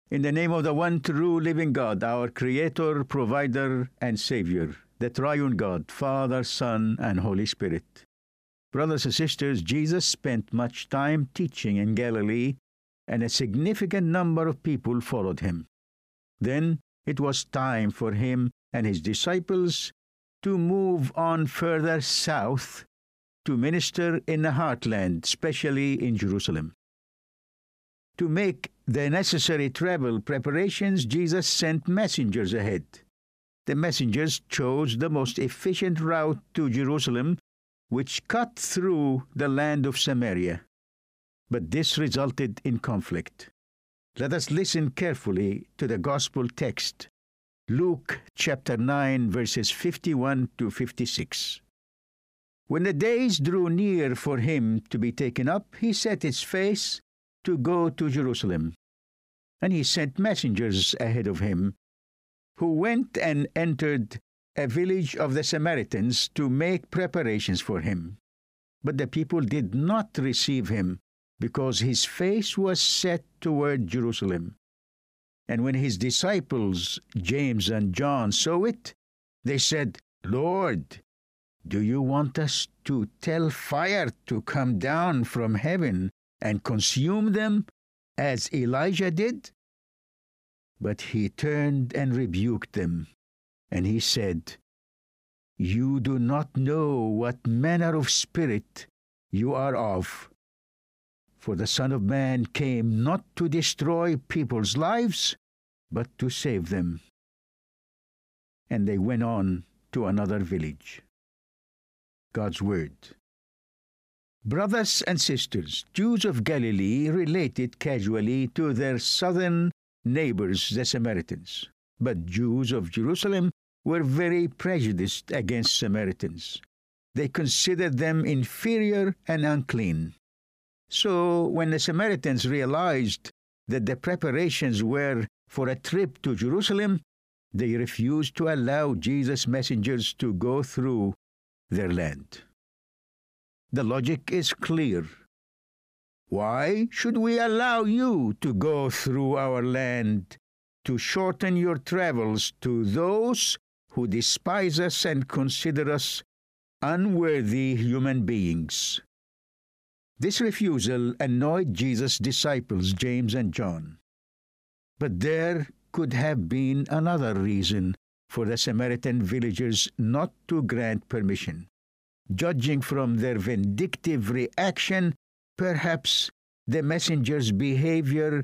In the name of the one true living God, our Creator, Provider, and Savior, the triune God, Father, Son, and Holy Spirit. Brothers and sisters, Jesus spent much time teaching in Galilee, and a significant number of people followed him. Then it was time for him and his disciples to move on further south to minister in the heartland, especially in Jerusalem. To make the necessary travel preparations, Jesus sent messengers ahead. The messengers chose the most efficient route to Jerusalem, which cut through the land of Samaria. But this resulted in conflict. Let us listen carefully to the gospel text, Luke chapter 9, verses 51 to 56. When the days drew near for him to be taken up, he set his face to go to Jerusalem. And he sent messengers ahead of him, who went and entered a village of the Samaritans to make preparations for him. But the people did not receive him, because his face was set toward Jerusalem. And when his disciples, James and John, saw it, they said, "Lord, do you want us to tell fire to come down from heaven and consume them, as Elijah did?" But he turned and rebuked them, and he said, "You do not know what manner of spirit you are of. For the Son of Man came not to destroy people's lives, but to save them." And they went on to another village. God's Word. Brothers and sisters, Jews of Galilee related casually to their southern neighbors, the Samaritans. But Jews of Jerusalem were very prejudiced against Samaritans. They considered them inferior and unclean. So when the Samaritans realized that the preparations were for a trip to Jerusalem, they refused to allow Jesus' messengers to go through their land. The logic is clear. Why should we allow you to go through our land to shorten your travels to those who despise us and consider us unworthy human beings? This refusal annoyed Jesus' disciples, James and John. But there could have been another reason for the Samaritan villagers not to grant permission. Judging from their vindictive reaction, perhaps the messengers' behavior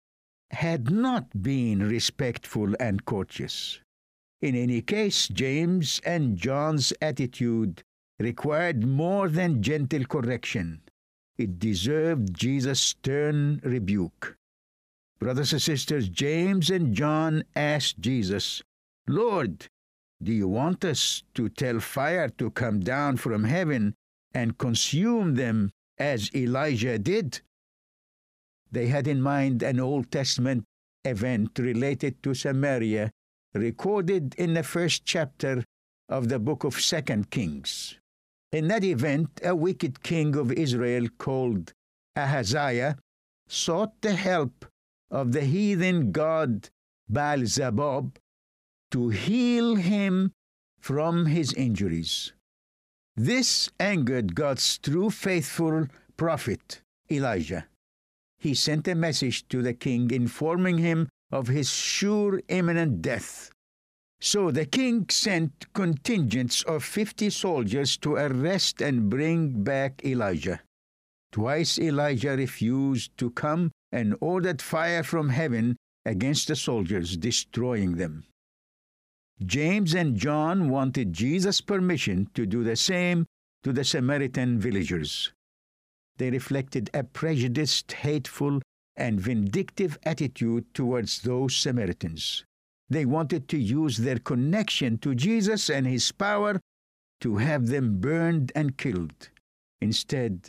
had not been respectful and courteous. In any case, James and John's attitude required more than gentle correction. It deserved Jesus' stern rebuke. Brothers and sisters, James and John asked Jesus, "Lord, do you want us to tell fire to come down from heaven and consume them as Elijah did?" They had in mind an Old Testament event related to Samaria, recorded in the first chapter of the book of 2 Kings. In that event, a wicked king of Israel called Ahaziah sought the help of the heathen god Baal-zebub to heal him from his injuries. This angered God's true faithful prophet, Elijah. He sent a message to the king informing him of his sure imminent death. So the king sent contingents of 50 soldiers to arrest and bring back Elijah. Twice Elijah refused to come and ordered fire from heaven against the soldiers, destroying them. James and John wanted Jesus' permission to do the same to the Samaritan villagers. They reflected a prejudiced, hateful, and vindictive attitude towards those Samaritans. They wanted to use their connection to Jesus and his power to have them burned and killed. Instead,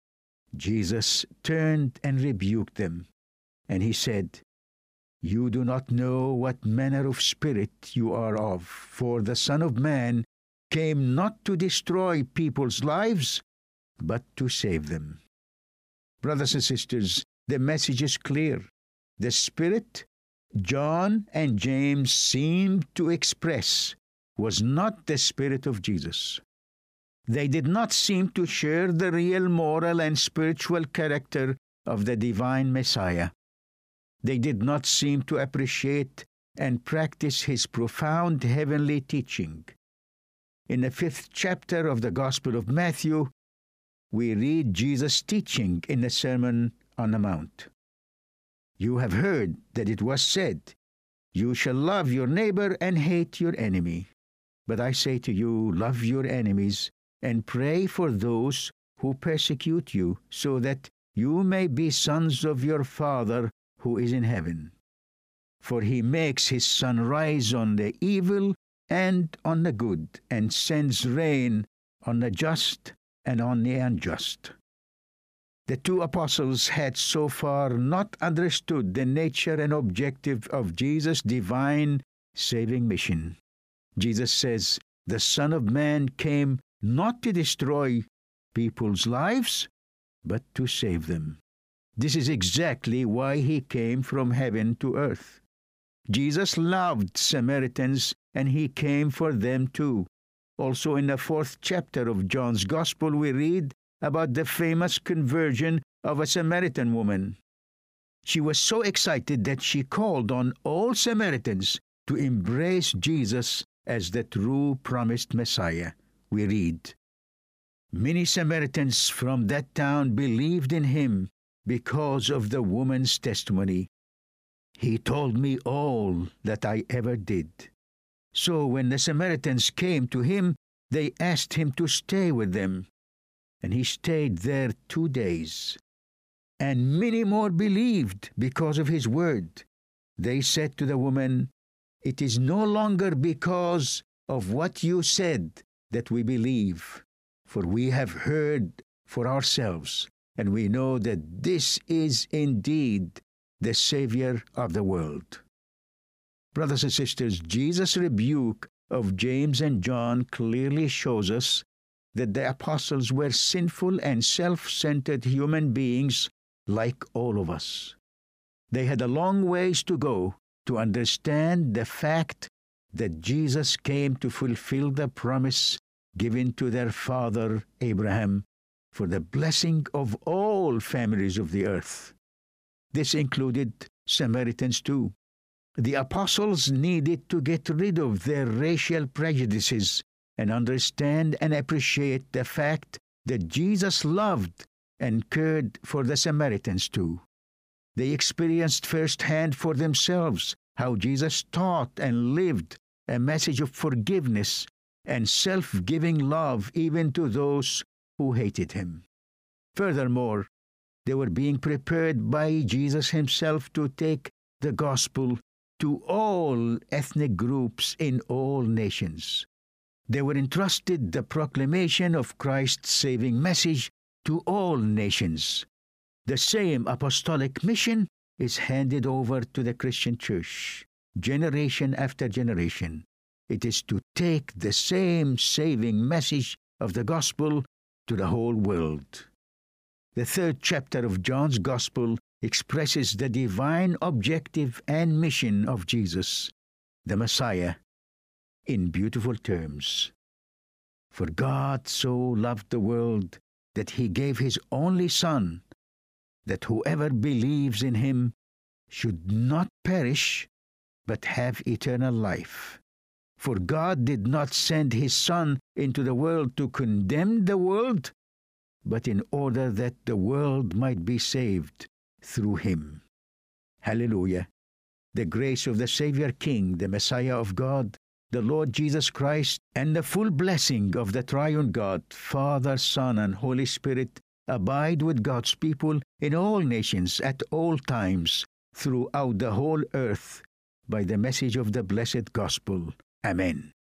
Jesus turned and rebuked them, and he said, "You do not know what manner of spirit you are of, for the Son of Man came not to destroy people's lives, but to save them." Brothers and sisters, the message is clear. The Spirit John and James seemed to express was not the Spirit of Jesus. They did not seem to share the real moral and spiritual character of the divine Messiah. They did not seem to appreciate and practice his profound heavenly teaching. In the 5th chapter of the Gospel of Matthew, we read Jesus' teaching in the Sermon on the Mount. You have heard that it was said, "You shall love your neighbor and hate your enemy." But I say to you, love your enemies and pray for those who persecute you, so that you may be sons of your Father who is in heaven. For he makes his sun rise on the evil and on the good, and sends rain on the just and on the unjust. The two apostles had so far not understood the nature and objective of Jesus' divine saving mission. Jesus says, the Son of Man came not to destroy people's lives, but to save them. This is exactly why he came from heaven to earth. Jesus loved Samaritans, and he came for them too. Also in the 4th chapter of John's Gospel, we read about the famous conversion of a Samaritan woman. She was so excited that she called on all Samaritans to embrace Jesus as the true promised Messiah. We read, many Samaritans from that town believed in him because of the woman's testimony. He told me all that I ever did. So when the Samaritans came to him, they asked him to stay with them. And he stayed there 2 days. And many more believed because of his word. They said to the woman, it is no longer because of what you said that we believe, for we have heard for ourselves, and we know that this is indeed the Savior of the world. Brothers and sisters, Jesus' rebuke of James and John clearly shows us that the apostles were sinful and self-centered human beings like all of us. They had a long ways to go to understand the fact that Jesus came to fulfill the promise given to their father Abraham for the blessing of all families of the earth. This included Samaritans too. The apostles needed to get rid of their racial prejudices and understand and appreciate the fact that Jesus loved and cared for the Samaritans too. They experienced firsthand for themselves how Jesus taught and lived a message of forgiveness and self-giving love even to those who hated him. Furthermore, they were being prepared by Jesus himself to take the gospel to all ethnic groups in all nations. They were entrusted the proclamation of Christ's saving message to all nations. The same apostolic mission is handed over to the Christian church, generation after generation. It is to take the same saving message of the gospel to the whole world. The 3rd chapter of John's Gospel expresses the divine objective and mission of Jesus, the Messiah, in beautiful terms. For God so loved the world that he gave his only Son, that whoever believes in him should not perish, but have eternal life. For God did not send his Son into the world to condemn the world, but in order that the world might be saved through him. Hallelujah! The grace of the Savior King, the Messiah of God, the Lord Jesus Christ, and the full blessing of the triune God, Father, Son, and Holy Spirit, abide with God's people in all nations at all times, throughout the whole earth, by the message of the blessed gospel. Amen.